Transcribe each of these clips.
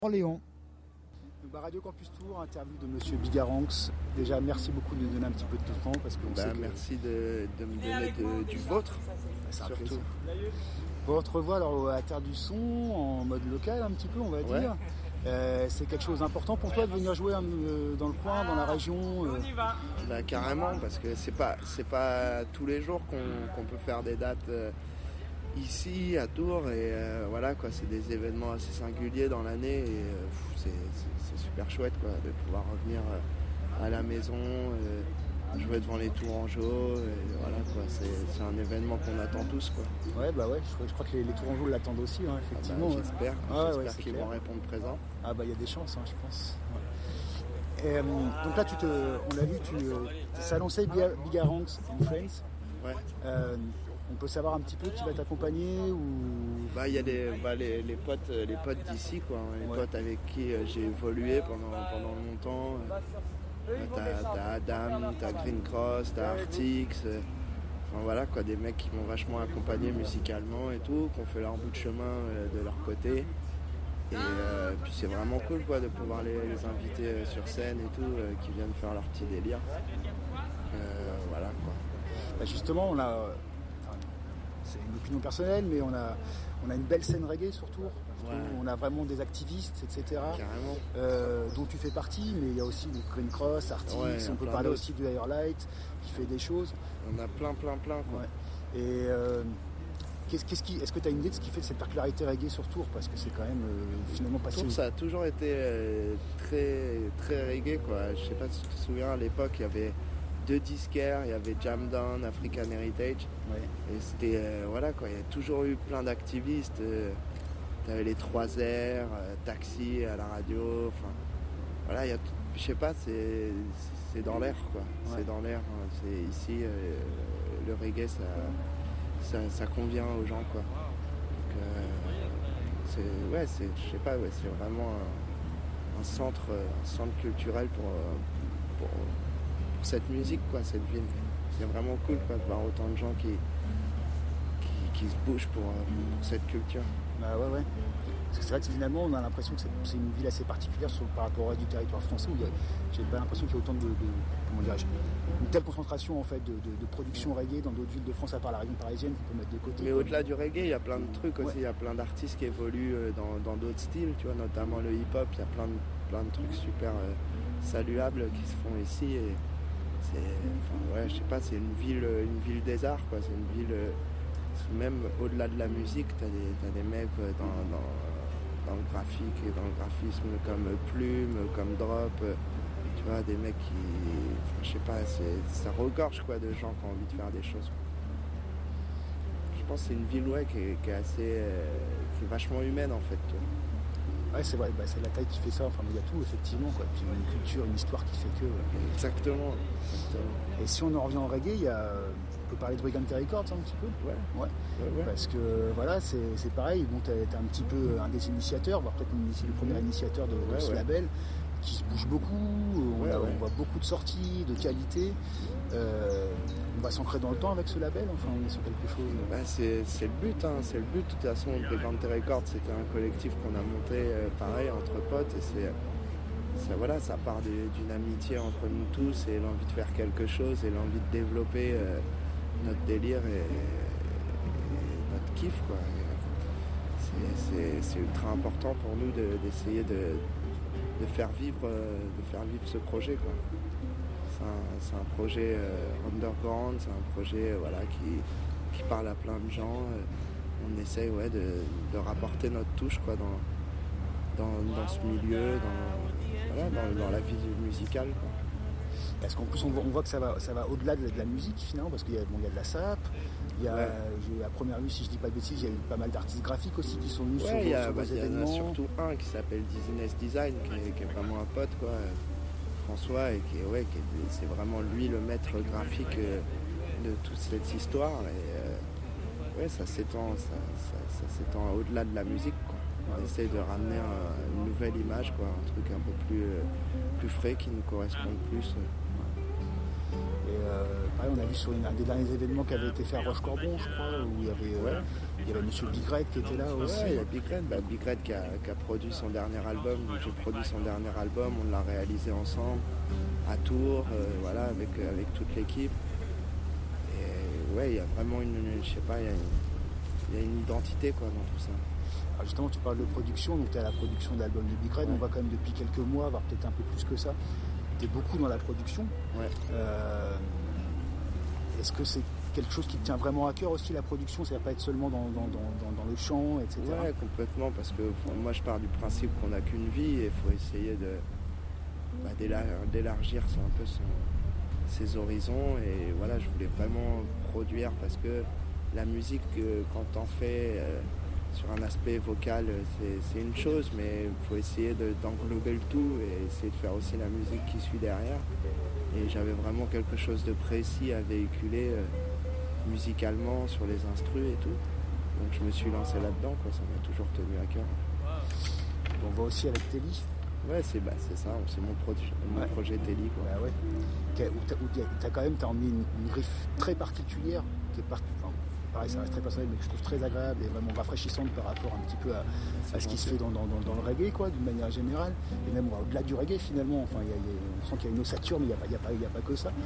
Orléans. Donc, Radio Campus Tour, interview de Monsieur Bigaranx. Déjà, merci beaucoup de nous donner un petit peu de temps parce que merci de me donner du vôtre. C'est un plaisir. On te revoit alors à Terre du Son en mode local un petit peu, on va dire. C'est quelque chose d'important pour toi de venir jouer dans le coin, dans la région. Carrément, parce que c'est pas tous les jours qu'on peut faire des dates. Ici à Tours et voilà quoi, c'est des événements assez singuliers dans l'année et c'est super chouette quoi de pouvoir revenir à la maison, jouer devant les Tourangeaux et voilà quoi, c'est un événement qu'on attend tous quoi. Ouais je crois que les Tourangeaux l'attendent aussi effectivement. J'espère qu'ils vont répondre présent. Il y a des chances je pense. Ouais. Et, donc là on l'a vu, c'est annoncé Bigaranx and Friends. Ouais. On peut savoir un petit peu qui va t'accompagner ou... Il y a les potes d'ici quoi, potes avec qui j'ai évolué pendant longtemps. T'as Adam, t'as Green Cross, t'as Artix. Voilà quoi, des mecs qui m'ont vachement accompagné musicalement et tout, qui ont fait leur bout de chemin de leur côté. Et puis c'est vraiment cool quoi de pouvoir les inviter sur scène et tout, qui viennent faire leur petit délire. Voilà quoi. Justement, c'est une opinion personnelle, mais on a une belle scène reggae sur Tours. Ouais. On a vraiment des activistes, etc. Carrément. Dont tu fais partie, mais il y a aussi Green Cross, Artix, on peut parler aussi de Higher Light, qui fait des choses. On a plein quoi. Ouais. Et est-ce que tu as une idée de ce qui fait cette particularité reggae sur Tours? Parce que c'est quand même finalement pas si... Tours, ça a toujours été très, très reggae quoi. Je sais pas si tu te souviens, à l'époque, il y avait 2 disquaires, il y avait Jam Down, African Heritage, et c'était voilà quoi, il y a toujours eu plein d'activistes, t'avais les 3R, Taxi à la radio, enfin voilà, je sais pas, c'est dans l'air quoi, c'est dans l'air, c'est ici le reggae ça convient aux gens quoi, donc je sais pas, c'est vraiment un centre culturel pour cette musique quoi, cette ville. C'est vraiment cool quoi de voir autant de gens qui se bougent pour cette culture. Ouais. Parce que c'est vrai que finalement on a l'impression que c'est une ville assez particulière par rapport au reste du territoire français où j'ai pas l'impression qu'il y a autant de comment dirais-je, une telle concentration en fait de production reggae dans d'autres villes de France à part la région parisienne qu'on peut mettre de côté. Mais au-delà du reggae, il y a plein de trucs aussi, il y a plein d'artistes qui évoluent dans d'autres styles, tu vois, notamment le hip-hop, il y a plein de trucs super saluables qui se font ici et je sais pas, c'est une ville des arts quoi, c'est une ville même au-delà de la musique, t'as des mecs dans le graphique et dans le graphisme comme Plume, comme Drop, tu vois, des mecs qui, je sais pas, ça regorge quoi de gens qui ont envie de faire des choses. Je pense que c'est une ville qui est assez, qui est vachement humaine en fait. Toi. Ouais, c'est vrai, c'est la taille qui fait ça, il y a tout effectivement quoi. Puis une culture, une histoire qui fait que. Exactement. Et si on en revient au reggae, on peut parler de Brigante Records un petit peu. Ouais. Parce que voilà, c'est pareil, bon, t'es un petit peu un des initiateurs, voire peut-être le premier initiateur de ce label, qui se bouge beaucoup, on voit beaucoup de sorties, de qualité. On va s'ancrer dans le temps avec ce label, on est sur quelque chose. C'est le but, c'est le but. De toute façon, Brigante Records, c'était un collectif qu'on a monté pareil entre potes et ça part d'une amitié entre nous tous et l'envie de faire quelque chose et l'envie de développer notre délire et notre kiff quoi. C'est ultra important pour nous d'essayer de faire vivre ce projet quoi. C'est un projet underground, c'est un projet qui parle à plein de gens. On essaye de rapporter notre touche quoi dans ce milieu, dans la vie musicale quoi. Parce qu'en plus on voit que ça va au-delà de la musique finalement, parce qu'il y a de la SAP, il y a à première vue, si je dis pas de bêtises, il y a eu pas mal d'artistes graphiques aussi qui sont venus sur vos événements. Il y en a surtout un qui s'appelle Dizziness Design, qui est vraiment un pote quoi, François, et c'est vraiment lui le maître graphique de toute cette histoire et ça s'étend au-delà de la musique quoi. On essaie de ramener une nouvelle image quoi, un truc un peu plus frais qui nous corresponde plus. Et pareil, on a vu sur un des derniers événements qui avait été fait à Roche-Corbon, je crois, où il y avait Il y avait Monsieur Big Red qui était là aussi. Ouais, il y a Big Red. Big Red qui a produit son dernier album. J'ai produit son dernier album, on l'a réalisé ensemble à Tours, voilà, avec toute l'équipe. Et ouais, il y a vraiment il y a une identité quoi dans tout ça. Alors justement, tu parles de production, donc tu es à la production de l'album de Big Red. On voit quand même depuis quelques mois, voire peut-être un peu plus que ça. Tu es beaucoup dans la production. Ouais. Est-ce que c'est quelque chose qui te tient vraiment à cœur aussi, la production, c'est-à-dire pas être seulement dans le chant, etc. Ouais, complètement, parce que moi je pars du principe qu'on n'a qu'une vie et il faut essayer d'élargir un peu ses horizons. Et voilà, je voulais vraiment produire parce que la musique, quand t'en fais sur un aspect vocal, c'est une chose, mais il faut essayer d'englober le tout et essayer de faire aussi la musique qui suit derrière. Et j'avais vraiment quelque chose de précis à véhiculer musicalement sur les instrus et tout. Donc je me suis lancé là-dedans, quoi. Ça m'a toujours tenu à cœur. On voit aussi avec Telly. Ouais, c'est ça, c'est mon projet Telly, quoi. Bah ouais. T'as emmené une griffe très particulière, qui est pareil, ça reste très personnel, mais que je trouve très agréable et vraiment rafraîchissante par rapport un petit peu à ce qui se fait dans le reggae, quoi, d'une manière générale, et même au-delà du reggae finalement. Enfin, on sent qu'il y a une ossature, mais il n'y a pas que ça.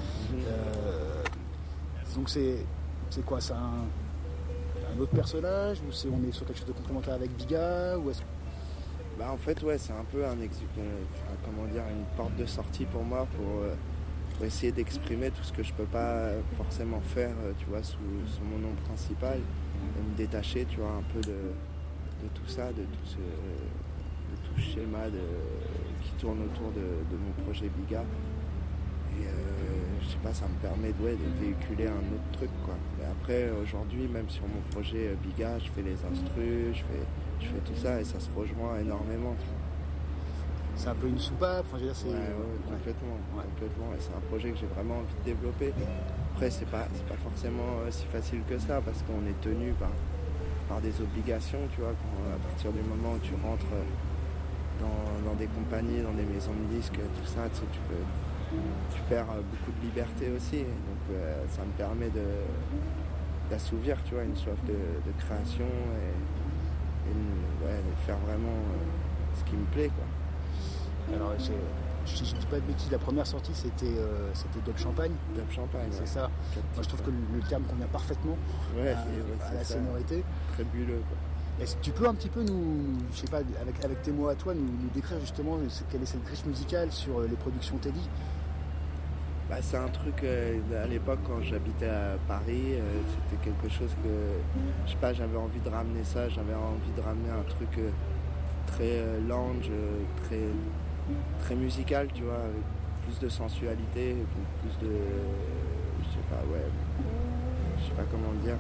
Donc c'est quoi, c'est un autre personnage, ou on est sur quelque chose de complémentaire avec Biga, ou est-ce que... Bah en fait ouais, c'est un peu une porte de sortie pour moi pour essayer d'exprimer tout ce que je peux pas forcément faire, tu vois, sous mon nom principal, et me détacher, tu vois, un peu de tout ça, de tout ce schéma qui tourne autour de mon projet Biga. Et je sais pas, ça me permet de véhiculer un autre truc, quoi. Mais après, aujourd'hui, même sur mon projet Biga, je fais les instrus, je fais tout ça et ça se rejoint énormément. C'est un peu une soupape, enfin, je veux dire, c'est... Complètement. Et c'est un projet que j'ai vraiment envie de développer. Après, c'est pas forcément si facile que ça, parce qu'on est tenu par des obligations, tu vois, à partir du moment où tu rentres dans des compagnies, dans des maisons de disques, tout ça, tu sais, tu perds beaucoup de liberté aussi. Donc ça me permet d'assouvir, tu vois, une soif de création et de faire vraiment ce qui me plaît, quoi. Alors, si je ne dis pas de bêtises, la première sortie c'était Dub Champagne. Dub Champagne, c'est ça. Moi je trouve que le terme convient parfaitement à la sonorité. Très bulleux, quoi. Est-ce que tu peux un petit peu nous, je sais pas, avec tes mots à toi, nous décrire justement quelle est cette griffe musicale sur les productions Telly? Bah, c'est un truc, à l'époque quand j'habitais à Paris, c'était quelque chose que, je sais pas, j'avais envie de ramener ça, j'avais envie de ramener un truc très lounge, très musical, tu vois, avec plus de sensualité, plus de, je sais pas comment dire,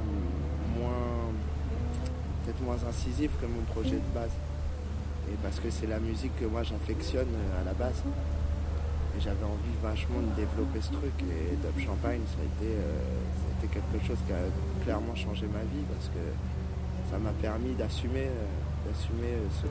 peut-être moins incisif que mon projet de base. Et parce que c'est la musique que moi j'affectionne à la base. Et j'avais envie vachement de développer ce truc. Et Dub Champagne, ça a été quelque chose qui a clairement changé ma vie, parce que ça m'a permis d'assumer ce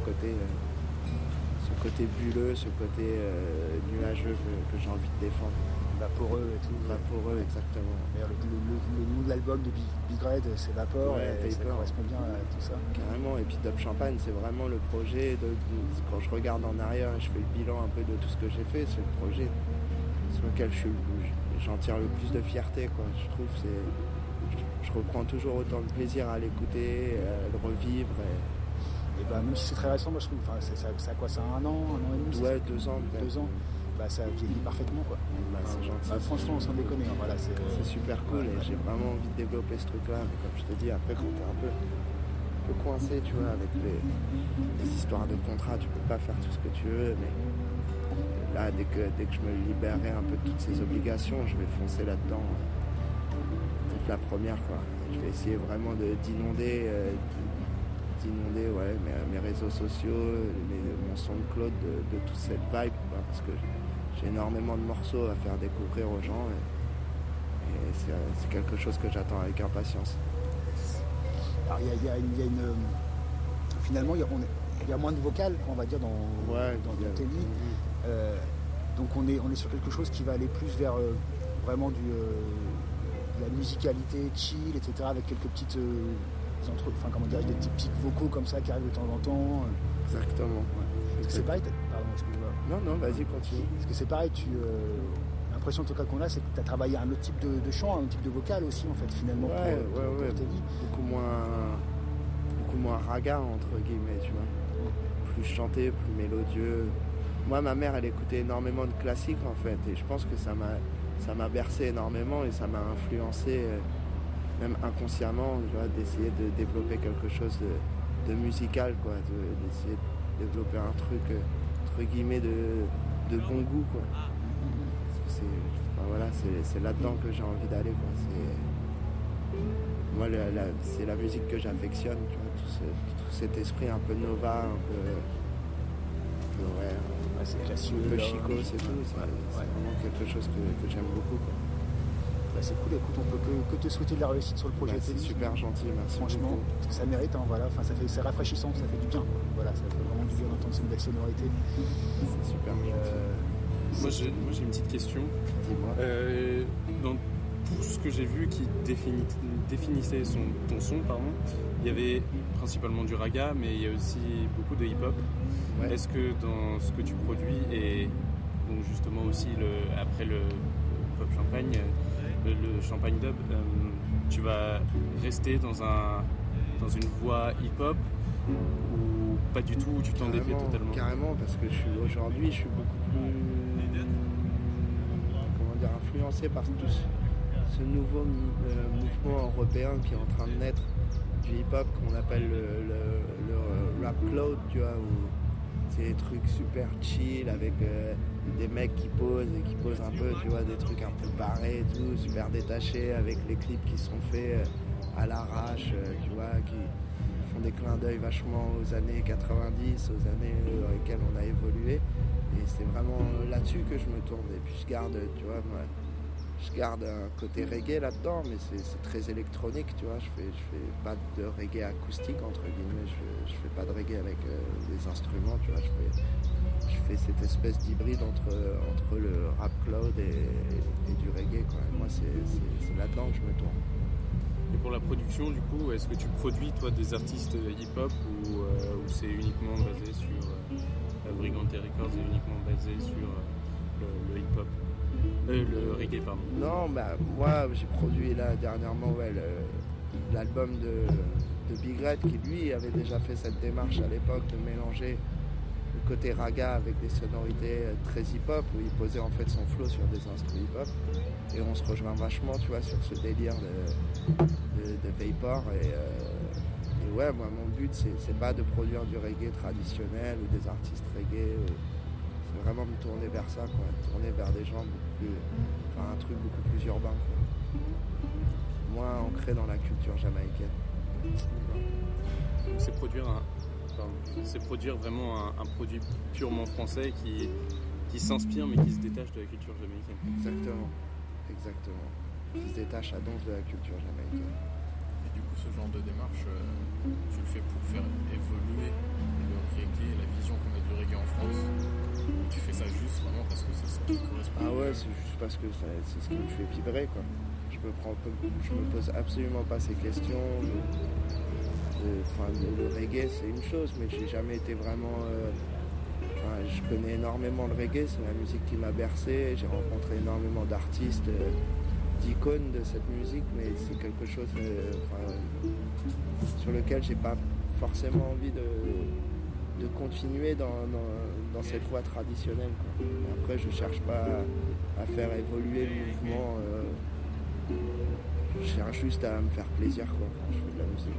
côté bulleux, ce côté nuageux que j'ai envie de défendre. Vaporeux et tout. Vaporeux, exactement. Le nom de l'album de Big Red, c'est Vapor, et ça correspond bien à tout ça. Carrément, et puis Dub Champagne, c'est vraiment le projet, quand je regarde en arrière et je fais le bilan un peu de tout ce que j'ai fait, c'est le projet sur lequel j'en tire le plus de fierté, quoi. Je trouve je reprends toujours autant de plaisir à l'écouter, à le revivre. Et bah, même si c'est très récent, moi je trouve, ça a quoi, ça a un an et demi? Ouais, 2 ans peut-être. 2 ans. Bah, ça vieillit parfaitement, quoi. C'est gentil. Franchement, sans déconner, hein, voilà, c'est super cool, et j'ai vraiment envie de développer ce truc-là. Mais comme je te dis, après, quand t'es un peu coincé, tu vois, avec les histoires de contrat, tu peux pas faire tout ce que tu veux. Mais là, dès que je me libérerai un peu de toutes ces obligations, je vais foncer là-dedans. C'est la première, quoi. Je vais essayer vraiment d'inonder mes réseaux sociaux, mon SoundCloud de toute cette vibe, quoi, parce que j'ai énormément de morceaux à faire découvrir aux gens, et c'est quelque chose que j'attends avec impatience. Alors il y a une finalement il y a moins de vocales, on va dire, dans Telly. Donc on est sur quelque chose qui va aller plus vers vraiment de la musicalité chill, etc., avec quelques petites des petits pics vocaux comme ça qui arrivent de temps en temps. Exactement. Est-ce que c'est pareil pardon, excuse-moi. Non, vas-y, continue. Est-ce que c'est pareil, l'impression en tout cas qu'on a, c'est que tu as travaillé un autre type de chant, un autre type de vocal aussi, en fait, finalement, pour ta vie. Beaucoup moins raga, entre guillemets, tu vois. Plus chanté, plus mélodieux. Moi, ma mère, elle écoutait énormément de classiques, en fait, et je pense que ça m'a bercé énormément et ça m'a influencé, même inconsciemment, tu vois, d'essayer de développer quelque chose de musical, quoi, d'essayer de développer un truc, entre guillemets, de bon goût, quoi. C'est là-dedans que j'ai envie d'aller, quoi. Moi, c'est la musique que j'affectionne, tu vois, tout cet esprit un peu Nova, un peu c'est classieux, un peu chico, c'est tout. C'est vraiment quelque chose que j'aime beaucoup, quoi. C'est cool, écoute, on peut que te souhaiter de la réussite sur le projet. C'est super gentil, merci. Franchement, beaucoup. Ça mérite, c'est rafraîchissant, ça fait du bien. Voilà, ça fait vraiment du bien d'entendre cette belle sonorité. C'est super gentil. Moi j'ai une petite question. Dans tout ce que j'ai vu qui définissait ton son, il y avait principalement du raga, mais il y a aussi beaucoup de hip-hop. Ouais. Est-ce que dans ce que tu produis et donc justement aussi après le pop champagne, le champagne dub, tu vas rester dans une voie hip-hop ou pas du tout, tu t'en défais totalement? Carrément, parce que aujourd'hui je suis beaucoup plus influencé par tout ce nouveau mouvement européen qui est en train de naître du hip-hop qu'on appelle le rap cloud, tu vois, où c'est des trucs super chill avec des mecs qui posent un peu, tu vois, des trucs un peu barrés et tout, super détachés, avec les clips qui sont faits à l'arrache, tu vois, qui font des clins d'œil vachement aux années 90, aux années dans lesquelles on a évolué. Et c'est vraiment là-dessus que je me tourne. Et puis je garde un côté reggae là-dedans, mais c'est très électronique, tu vois. Je fais pas de reggae acoustique, entre guillemets. Je fais pas de reggae avec des instruments, tu vois. Je fais cette espèce d'hybride entre le rap cloud et du reggae, quoi. Et moi, c'est là-dedans que je me tourne. Et pour la production, du coup, est-ce que tu produis, toi, des artistes hip-hop ou c'est uniquement basé sur... Brigante Records est uniquement basé sur le hip-hop, le reggae, pardon. Non, moi j'ai produit là dernièrement l'album de Big Red qui lui avait déjà fait cette démarche à l'époque de mélanger le côté raga avec des sonorités très hip-hop où il posait en fait son flow sur des instruments hip-hop et on se rejoint vachement, tu vois, sur ce délire de Vapor et ouais, moi mon but c'est pas de produire du reggae traditionnel ou des artistes reggae, c'est vraiment me tourner vers ça, quoi, tourner vers des gens un truc beaucoup plus urbain, quoi. Moins ancré dans la culture jamaïcaine. Donc c'est produire vraiment un produit purement français qui s'inspire mais qui se détache de la culture jamaïcaine. Exactement. Qui se détache à donf de la culture jamaïcaine. Du coup, ce genre de démarche, tu le fais pour faire évoluer le reggae, la vision qu'on a du reggae en France, ou tu fais ça juste vraiment parce que c'est ce qui te correspond? Ah ouais, c'est juste parce que c'est ce qui me fait vibrer, quoi. Je me pose absolument pas ces questions. Le reggae, c'est une chose, mais j'ai jamais été vraiment... je connais énormément le reggae, c'est la musique qui m'a bercé, j'ai rencontré énormément d'artistes... d'icônes de cette musique, mais c'est quelque chose sur lequel j'ai pas forcément envie de continuer dans cette voie traditionnelle, quoi. Après, je cherche pas à faire évoluer le mouvement, je cherche juste à me faire plaisir, quoi, quand je fais de la musique.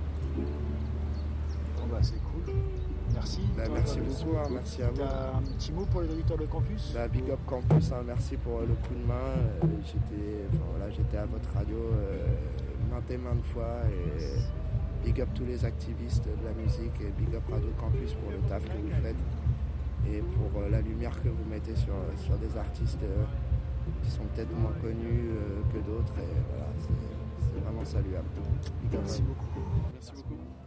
Bon c'est cool. Merci. Merci beaucoup, merci à vous. T'as un petit mot pour les auditeurs de Campus? Big Up Campus, merci pour le coup de main. J'étais à votre radio maintes et maintes fois. Et big up tous les activistes de la musique et big up Radio Campus pour le taf que vous faites et pour la lumière que vous mettez sur des artistes qui sont peut-être moins connus que d'autres. Et voilà, c'est vraiment saluable. Merci beaucoup. Merci beaucoup.